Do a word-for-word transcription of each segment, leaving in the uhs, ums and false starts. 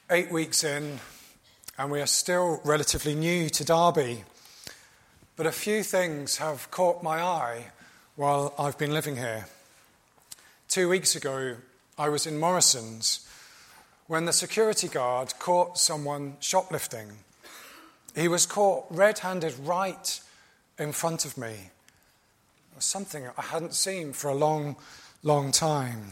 eight weeks in, and we are still relatively new to Derby. But a few things have caught my eye while I've been living here. Two weeks ago, I was in Morrison's when the security guard caught someone shoplifting. He was caught red-handed right in front of me. It was something I hadn't seen for a long, long time.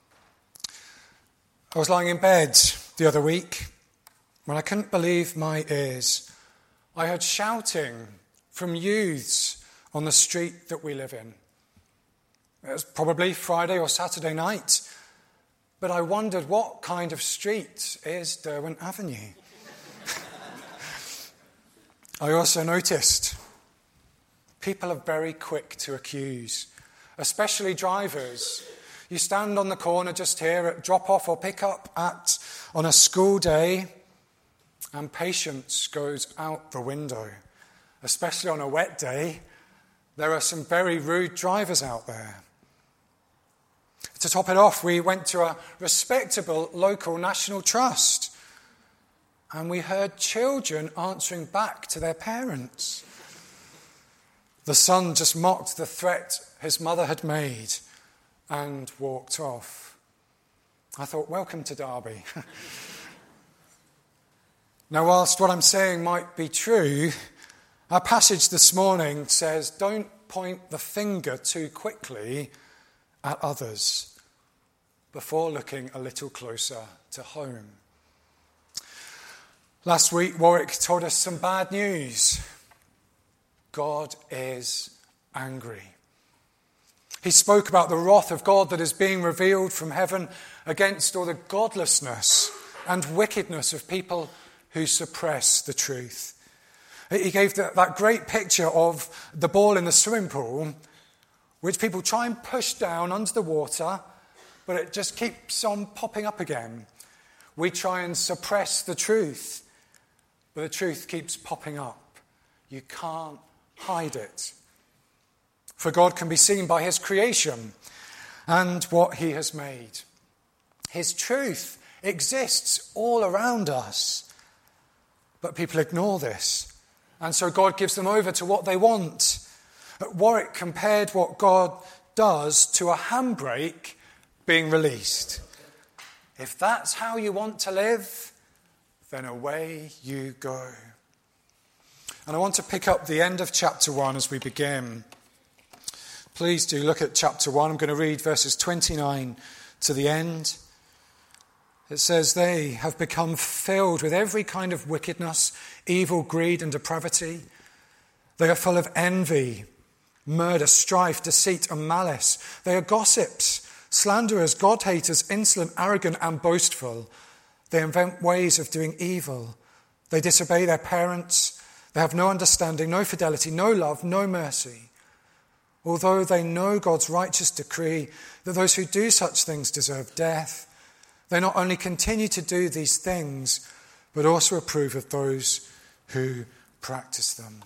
I was lying in bed the other week when I couldn't believe my ears. I heard shouting from youths on the street that we live in. It was probably Friday or Saturday night, but I wondered what kind of street is Derwent Avenue. I also noticed people are very quick to accuse, especially drivers. You stand on the corner just here at drop-off or pick-up at on a school day, and patience goes out the window. Especially on a wet day, there are some very rude drivers out there. To top it off, we went to a respectable local National Trust, and we heard children answering back to their parents. The son just mocked the threat his mother had made and walked off. I thought, welcome to Derby. Now, whilst what I'm saying might be true, our passage this morning says, don't point the finger too quickly at others before looking a little closer to home. Last week, Warwick told us some bad news. God is angry. He spoke about the wrath of God that is being revealed from heaven against all the godlessness and wickedness of people who suppress the truth. He gave that, that great picture of the ball in the swimming pool, which people try and push down under the water, but it just keeps on popping up again. We try and suppress the truth, but the truth keeps popping up. You can't hide it. For God can be seen by his creation and what he has made. His truth exists all around us, but people ignore this. And so God gives them over to what they want. Warwick compared what God does to a handbrake being released. If that's how you want to live, then away you go. And I want to pick up the end of chapter one as we begin. Please do look at chapter one. I'm going to read verses twenty-nine to the end. It says, they have become filled with every kind of wickedness, evil, greed, and depravity. They are full of envy, murder, strife, deceit, and malice. They are gossips, slanderers, God-haters, insolent, arrogant, and boastful. They invent ways of doing evil. They disobey their parents. They have no understanding, no fidelity, no love, no mercy. Although they know God's righteous decree that those who do such things deserve death, they not only continue to do these things, but also approve of those who practice them.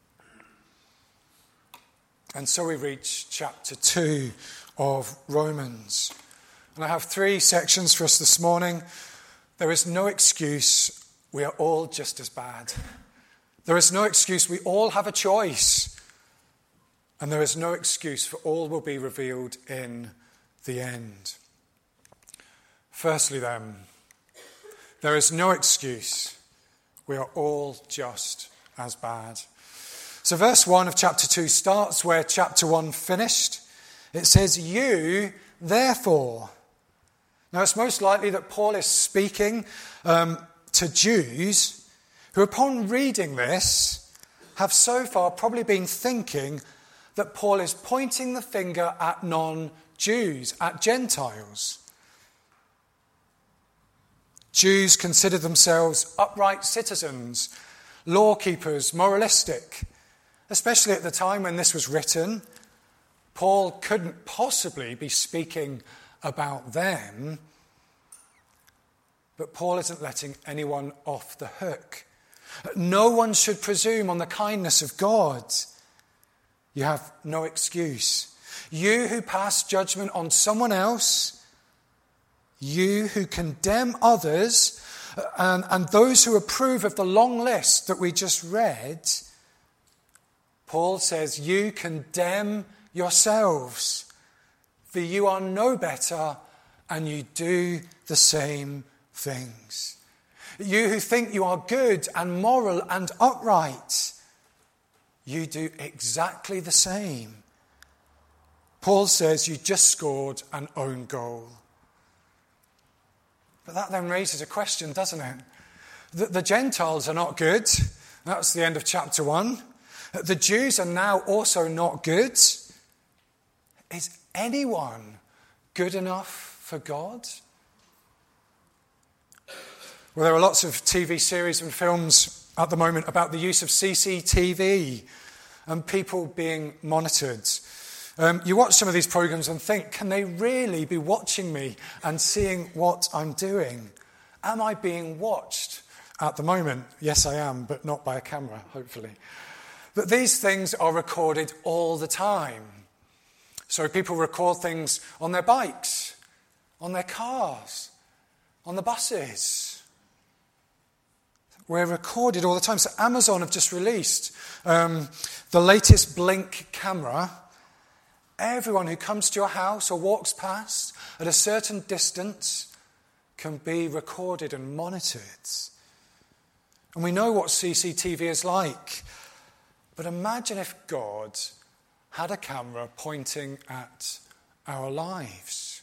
And so we reach chapter two of Romans. And I have three sections for us this morning. There is no excuse. We are all just as bad. There is no excuse. We all have a choice. And there is no excuse, for all will be revealed in the end. Firstly then, there is no excuse. We are all just as bad. So verse one of chapter two starts where chapter one finished. It says, you, therefore. Now it's most likely that Paul is speaking um, to Jews who, upon reading this, have so far probably been thinking that Paul is pointing the finger at non-Jews, at Gentiles. Jews consider themselves upright citizens, law-keepers, moralistic. Especially at the time when this was written, Paul couldn't possibly be speaking about them. But Paul isn't letting anyone off the hook. No one should presume on the kindness of God. You have no excuse. You who pass judgment on someone else, you who condemn others And, and those who approve of the long list that we just read, Paul says, you condemn yourselves, for you are no better and you do the same things. You who think you are good and moral and upright, you do exactly the same. Paul says you just scored an own goal. But that then raises a question, doesn't it? The, the Gentiles are not good. That's the end of chapter one. The Jews are now also not good. Is anyone good enough for God? Well, there are lots of T V series and films at the moment about the use of C C T V and people being monitored. Um, you watch some of these programs and think, can they really be watching me and seeing what I'm doing? Am I being watched at the moment? Yes, I am, but not by a camera, hopefully. But these things are recorded all the time. So people record things on their bikes, on their cars, on the buses. We're recorded all the time. So Amazon have just released um, the latest Blink camera. Everyone who comes to your house or walks past at a certain distance can be recorded and monitored. And we know what C C T V is like. But imagine if God had a camera pointing at our lives.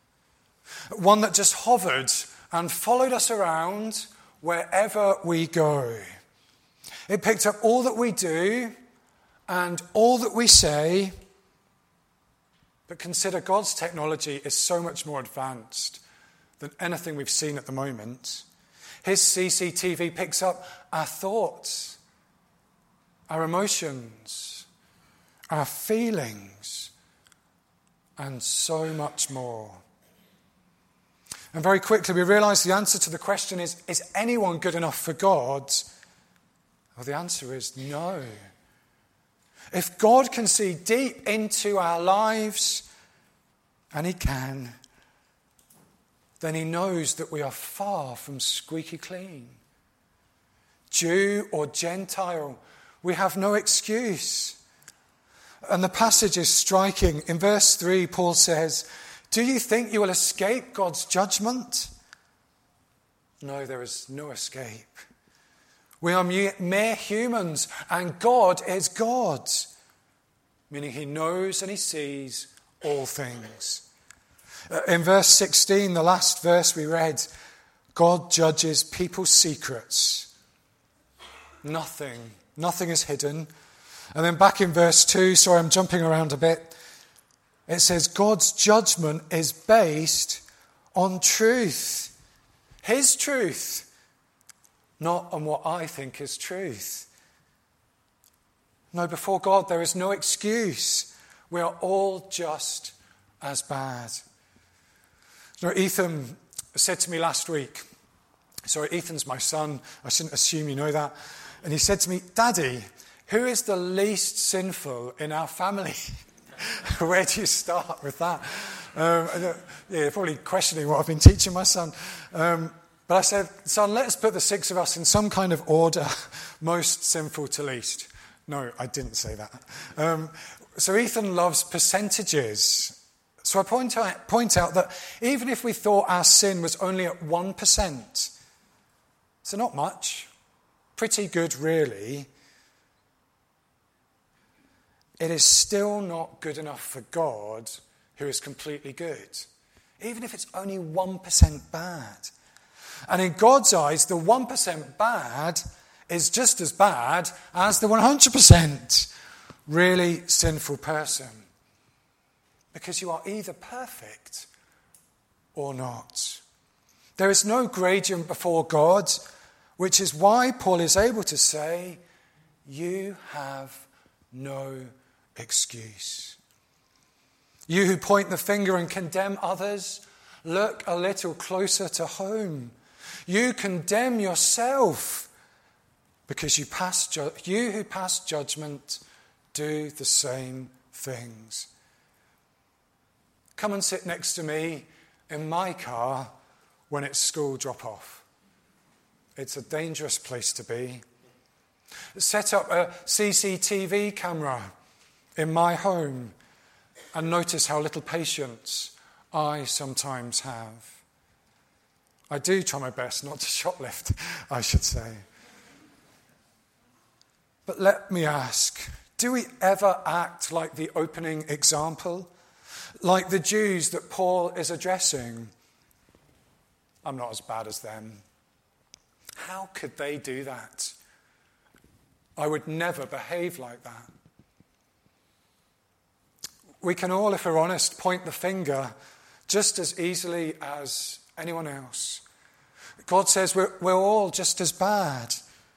One that just hovered and followed us around wherever we go. It picked up all that we do and all that we say. But consider, God's technology is so much more advanced than anything we've seen at the moment. His C C T V picks up our thoughts, our emotions, our feelings, and so much more. And very quickly we realise the answer to the question is, is anyone good enough for God? Well, the answer is no. If God can see deep into our lives, and he can, then he knows that we are far from squeaky clean. Jew or Gentile, we have no excuse. And the passage is striking. In verse three, Paul says, do you think you will escape God's judgment? No, there is no escape. We are mere humans, and God is God, meaning he knows and he sees all things. In verse sixteen, the last verse we read, God judges people's secrets. Nothing, nothing is hidden. And then back in verse two, sorry, I'm jumping around a bit. It says God's judgment is based on truth. His truth. Not on what I think is truth. No, before God there is no excuse. We are all just as bad. You know, Ethan said to me last week, sorry, Ethan's my son, I shouldn't assume you know that, and he said to me, Daddy, who is the least sinful in our family? Where do you start with that? Um, yeah, you're probably questioning what I've been teaching my son. Um, But I said, son, let's put the six of us in some kind of order, most sinful to least. No, I didn't say that. Um, so Ethan loves percentages. So I point out, point out that even if we thought our sin was only at one percent, so not much, pretty good really, it is still not good enough for God, who is completely good, even if it's only one percent bad. And in God's eyes, the one percent bad is just as bad as the one hundred percent really sinful person. Because you are either perfect or not. There is no gradient before God, which is why Paul is able to say, you have no excuse. You who point the finger and condemn others, look a little closer to home. You condemn yourself because you pass ju- you who pass judgment do the same things. Come and sit next to me in my car when it's school drop-off. It's a dangerous place to be. Set up a C C T V camera in my home and notice how little patience I sometimes have. I do try my best not to shoplift, I should say. But let me ask, do we ever act like the opening example? Like the Jews that Paul is addressing? I'm not as bad as them. How could they do that? I would never behave like that. We can all, if we're honest, point the finger just as easily as anyone else. God says we're, we're all just as bad.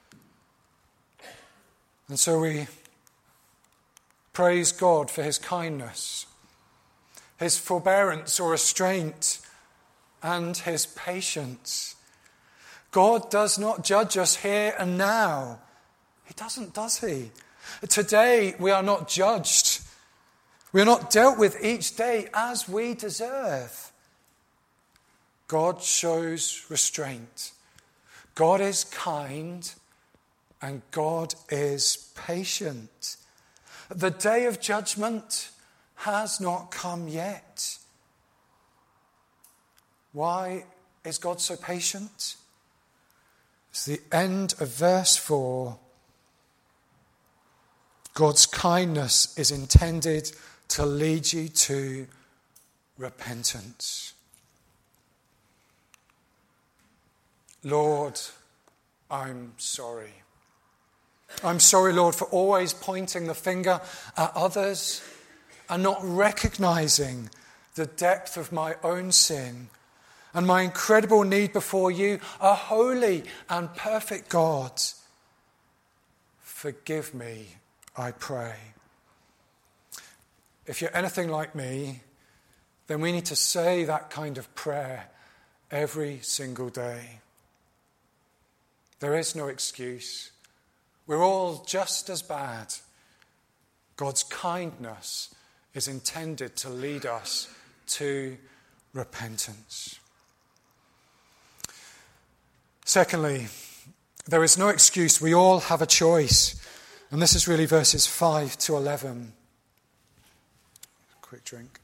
And so we praise God for his kindness, his forbearance or restraint, and his patience. God does not judge us here and now. He doesn't, does he? Today we are not judged. We are not dealt with each day as we deserve. God shows restraint. God is kind, and God is patient. The day of judgment has not come yet. Why is God so patient? It's the end of verse four. God's kindness is intended to lead you to repentance. Lord, I'm sorry. I'm sorry, Lord, for always pointing the finger at others and not recognizing the depth of my own sin and my incredible need before you, a holy and perfect God. Forgive me, I pray. If you're anything like me, then we need to say that kind of prayer every single day. There is no excuse. We're all just as bad. God's kindness is intended to lead us to repentance. Secondly, there is no excuse. We all have a choice. And this is really verses five to eleven. Quick drink.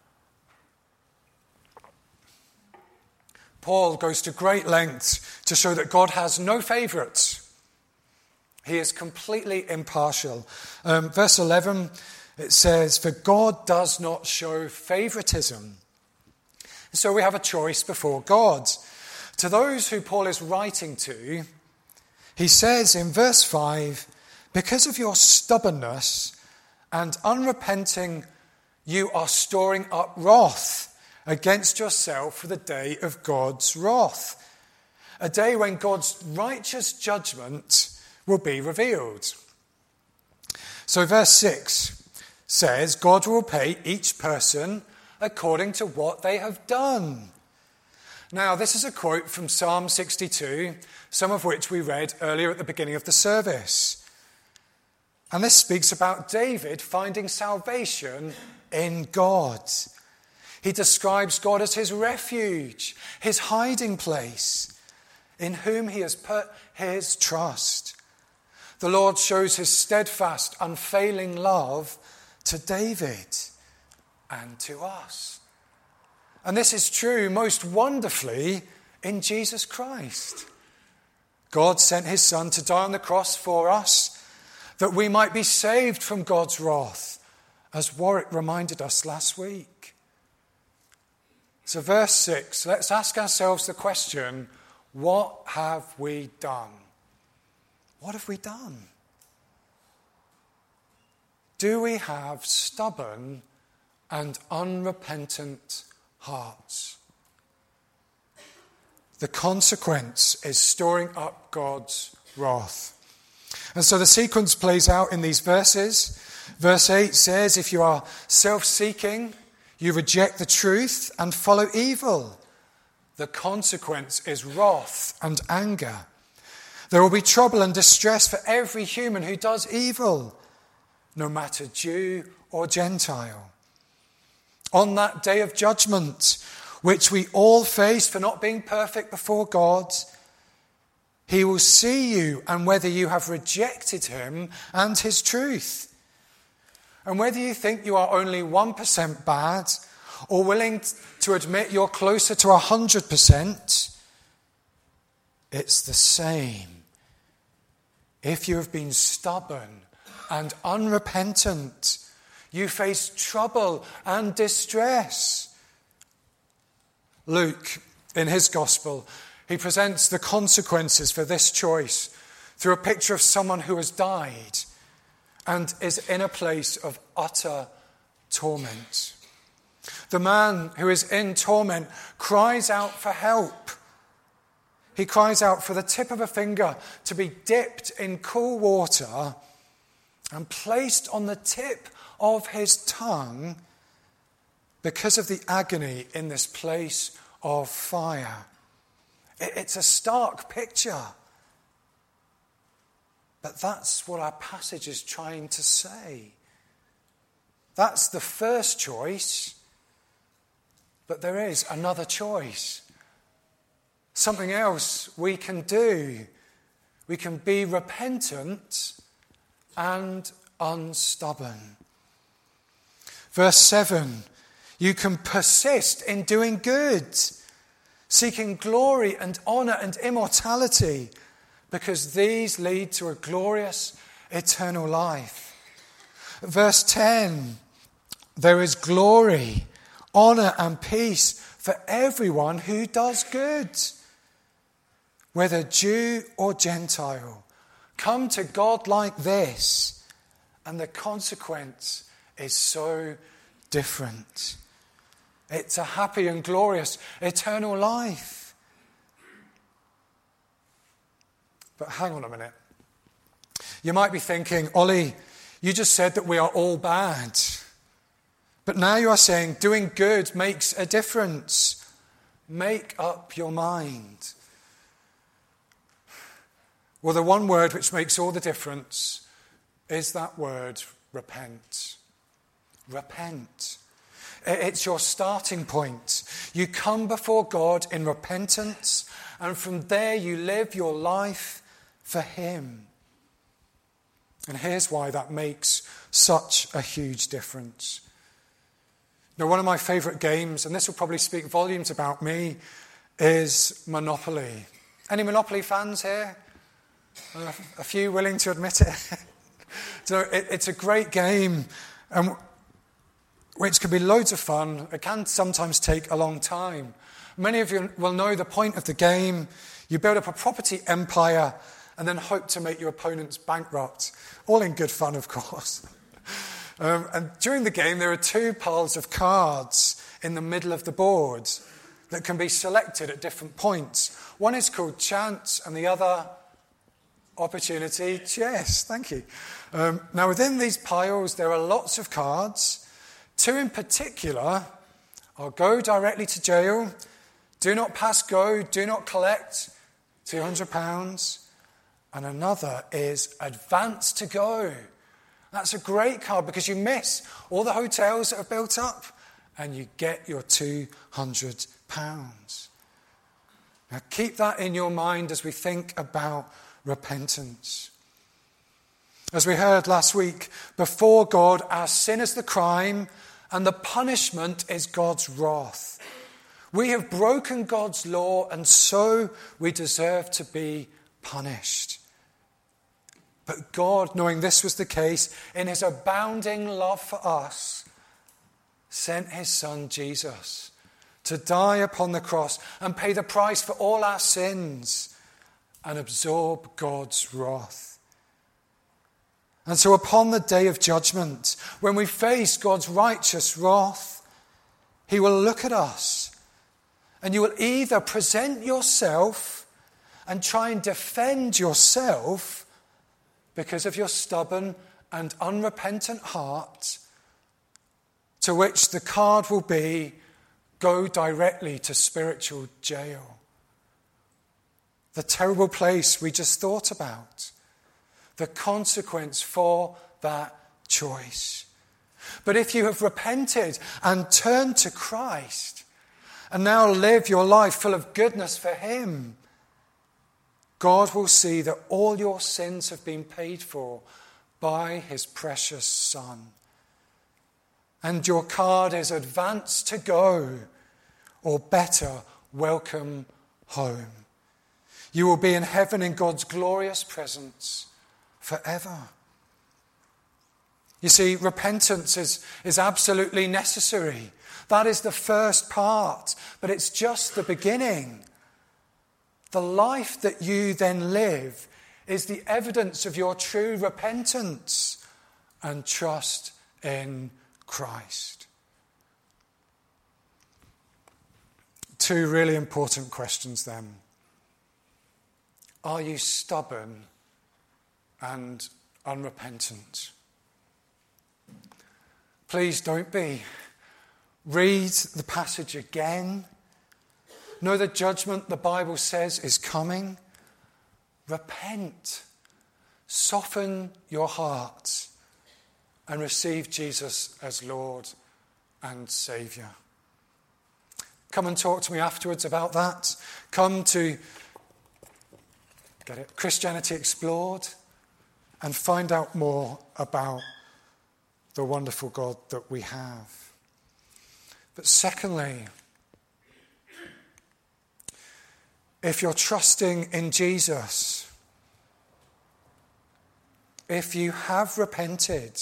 Paul goes to great lengths to show that God has no favourites. He is completely impartial. Um, verse eleven, it says, "For God does not show favouritism." So we have a choice before God. To those who Paul is writing to, he says in verse five, "Because of your stubbornness and unrepenting, you are storing up wrath against yourself for the day of God's wrath, a day when God's righteous judgment will be revealed." So verse six says, God will pay each person according to what they have done. Now, this is a quote from Psalm sixty-two, some of which we read earlier at the beginning of the service. And this speaks about David finding salvation in God. He describes God as his refuge, his hiding place, in whom he has put his trust. The Lord shows his steadfast, unfailing love to David and to us. And this is true most wonderfully in Jesus Christ. God sent his Son to die on the cross for us, that we might be saved from God's wrath, as Warwick reminded us last week. So verse six, let's ask ourselves the question, what have we done? What have we done? Do we have stubborn and unrepentant hearts? The consequence is storing up God's wrath. And so the sequence plays out in these verses. Verse eight says, if you are self-seeking, you reject the truth and follow evil. The consequence is wrath and anger. There will be trouble and distress for every human who does evil, no matter Jew or Gentile. On that day of judgment, which we all face for not being perfect before God, He will see you and whether you have rejected him and his truth. And whether you think you are only one percent bad or willing to admit you're closer to one hundred percent, it's the same. If you have been stubborn and unrepentant, you face trouble and distress. Luke, in his gospel, he presents the consequences for this choice through a picture of someone who has died and is in a place of utter torment. The man who is in torment cries out for help. He cries out for the tip of a finger to be dipped in cool water and placed on the tip of his tongue because of the agony in this place of fire. It's a stark picture. But that's what our passage is trying to say. That's the first choice. But there is another choice. Something else we can do. We can be repentant and unstubborn. Verse seven, you can persist in doing good, seeking glory and honor and immortality, because these lead to a glorious eternal life. Verse ten, there is glory, honor and peace for everyone who does good. Whether Jew or Gentile, come to God like this, and the consequence is so different. It's a happy and glorious eternal life. But hang on a minute. You might be thinking, Ollie, you just said that we are all bad. But now you are saying doing good makes a difference. Make up your mind. Well, the one word which makes all the difference is that word, repent. Repent. It's your starting point. You come before God in repentance, and from there you live your life for him. And here's why that makes such a huge difference. Now, one of my favourite games, and this will probably speak volumes about me, is Monopoly. Any Monopoly fans here? Uh, a few willing to admit it. So it, it's a great game, um, which can be loads of fun. It can sometimes take a long time. Many of you will know the point of the game. You build up a property empire and then hope to make your opponents bankrupt. All in good fun, of course. Um, and during the game, there are two piles of cards in the middle of the board that can be selected at different points. One is called chance and the other opportunity. Yes, thank you. Um, now, within these piles, there are lots of cards. Two in particular are go directly to jail, do not pass go, do not collect, two hundred pounds. And another is advance to go. That's a great card because you miss all the hotels that are built up and you get your two hundred pounds. Now keep that in your mind as we think about repentance. As we heard last week, before God, our sin is the crime and the punishment is God's wrath. We have broken God's law and so we deserve to be punished. But God, knowing this was the case, in his abounding love for us, sent his son Jesus to die upon the cross and pay the price for all our sins and absorb God's wrath. And so upon the day of judgment, when we face God's righteous wrath, he will look at us and you will either present yourself and try and defend yourself because of your stubborn and unrepentant heart, to which the card will be, go directly to spiritual jail. The terrible place we just thought about. The consequence for that choice. But if you have repented and turned to Christ, and now live your life full of goodness for him, God will see that all your sins have been paid for by his precious Son. And your card is advance to go, or better, welcome home. You will be in heaven in God's glorious presence forever. You see, repentance is, is absolutely necessary. That is the first part, but it's just the beginning. The life that you then live is the evidence of your true repentance and trust in Christ. Two really important questions then. Are you stubborn and unrepentant? Please don't be. Read the passage again. Know the judgment the Bible says is coming. Repent. Soften your heart and receive Jesus as Lord and Saviour. Come and talk to me afterwards about that. Come to get it, Christianity Explored and find out more about the wonderful God that we have. But secondly, if you're trusting in Jesus, if you have repented,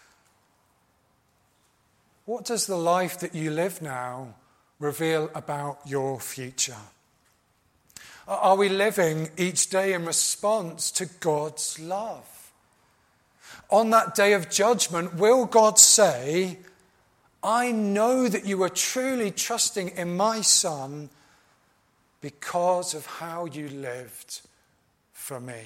what does the life that you live now reveal about your future? Are we living each day in response to God's love? On that day of judgment, will God say, I know that you were truly trusting in my Son because of how you lived for me?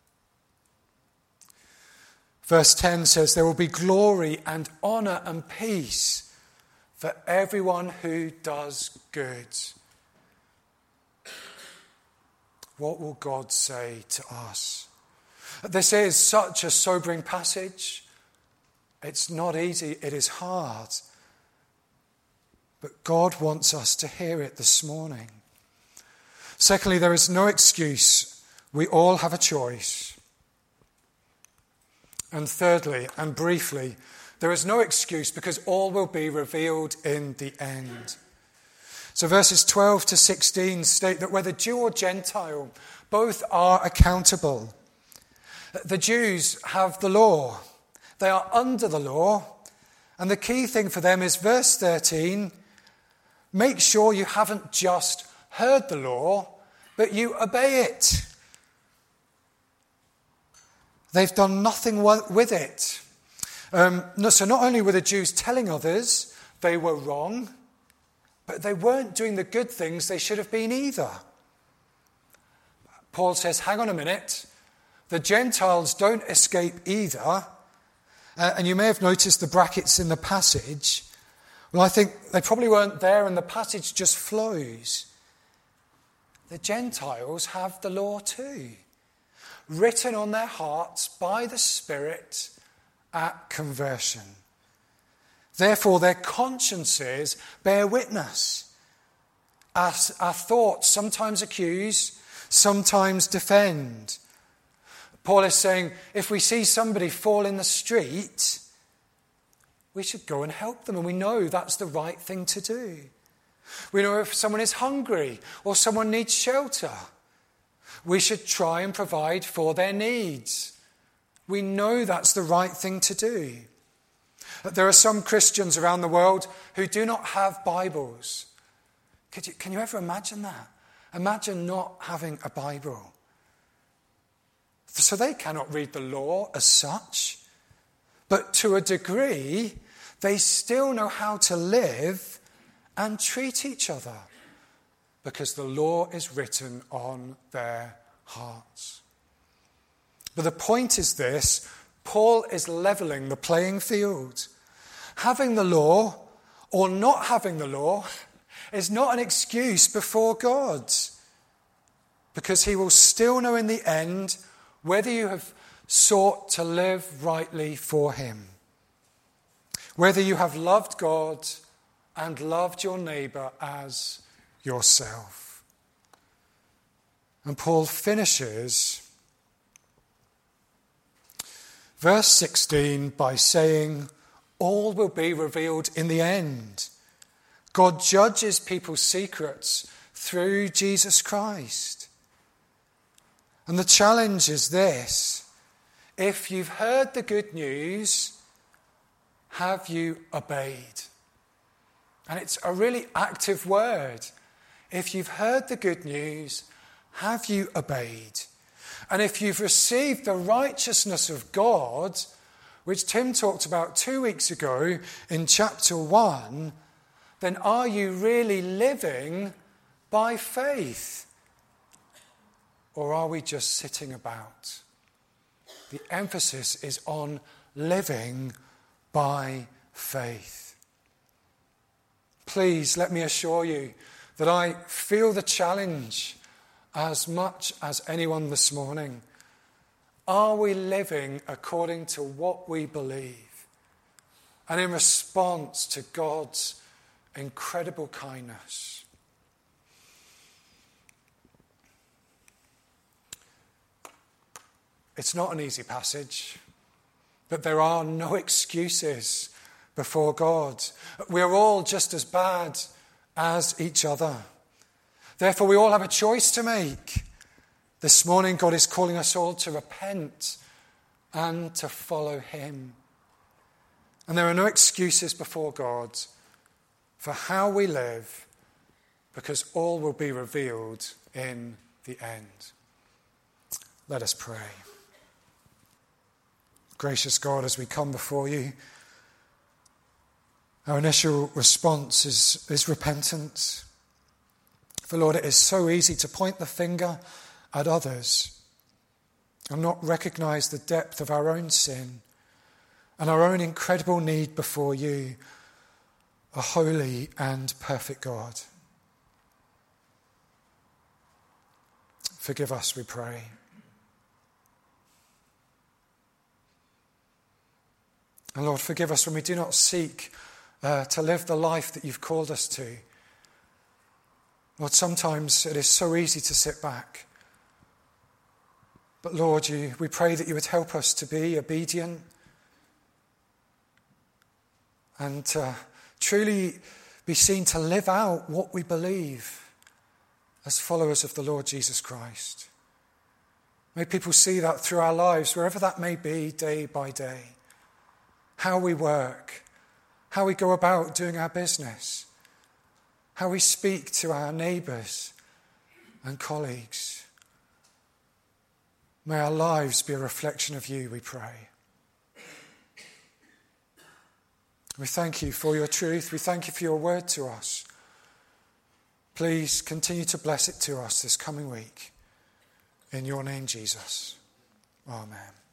Verse ten says, there will be glory and honour and peace for everyone who does good. What will God say to us? This is such a sobering passage. It's not easy, it is hard. But God wants us to hear it this morning. Secondly, there is no excuse. We all have a choice. And thirdly, and briefly, there is no excuse because all will be revealed in the end. So verses twelve to sixteen state that whether Jew or Gentile, both are accountable. The Jews have the law. They are under the law. And the key thing for them is verse thirteen, make sure you haven't just heard the law, but you obey it. They've done nothing with it. Um, so not only were the Jews telling others they were wrong, but they weren't doing the good things they should have been either. Paul says, hang on a minute, the Gentiles don't escape either. Uh, and you may have noticed the brackets in the passage. Well, I think they probably weren't there and the passage just flows. The Gentiles have the law too, written on their hearts by the Spirit at conversion. Therefore, their consciences bear witness. Our, our thoughts sometimes accuse, sometimes defend. Paul is saying, if we see somebody fall in the street, we should go and help them, and we know that's the right thing to do. We know if someone is hungry or someone needs shelter, we should try and provide for their needs. We know that's the right thing to do. But there are some Christians around the world who do not have Bibles. Could you, can you ever imagine that? Imagine not having a Bible. So they cannot read the law as such, but to a degree, they still know how to live and treat each other because the law is written on their hearts. But the point is this, Paul is levelling the playing field. Having the law or not having the law is not an excuse before God, because he will still know in the end whether you have sought to live rightly for him, whether you have loved God and loved your neighbour as yourself. And Paul finishes verse sixteen by saying, all will be revealed in the end. God judges people's secrets through Jesus Christ. And the challenge is this: if you've heard the good news, have you obeyed? And it's a really active word. If you've heard the good news, have you obeyed? And if you've received the righteousness of God, which Tim talked about two weeks ago in chapter one, then are you really living by faith? Or are we just sitting about? The emphasis is on living by faith. Please let me assure you that I feel the challenge as much as anyone this morning. Are we living according to what we believe and in response to God's incredible kindness? It's not an easy passage, but there are no excuses before God. We're all just as bad as each other. Therefore, we all have a choice to make. This morning, God is calling us all to repent and to follow him. And there are no excuses before God for how we live, because all will be revealed in the end. Let us pray. Gracious God, as we come before you, our initial response is, is repentance. For Lord, it is so easy to point the finger at others and not recognize the depth of our own sin and our own incredible need before you, a holy and perfect God. Forgive us, we pray. And Lord, forgive us when we do not seek uh, to live the life that you've called us to. Lord, sometimes it is so easy to sit back. But Lord, you, we pray that you would help us to be obedient and to truly be seen to live out what we believe as followers of the Lord Jesus Christ. May people see that through our lives, wherever that may be, day by day. How we work, how we go about doing our business, how we speak to our neighbours and colleagues. May our lives be a reflection of you, we pray. We thank you for your truth. We thank you for your word to us. Please continue to bless it to us this coming week. In your name, Jesus. Amen.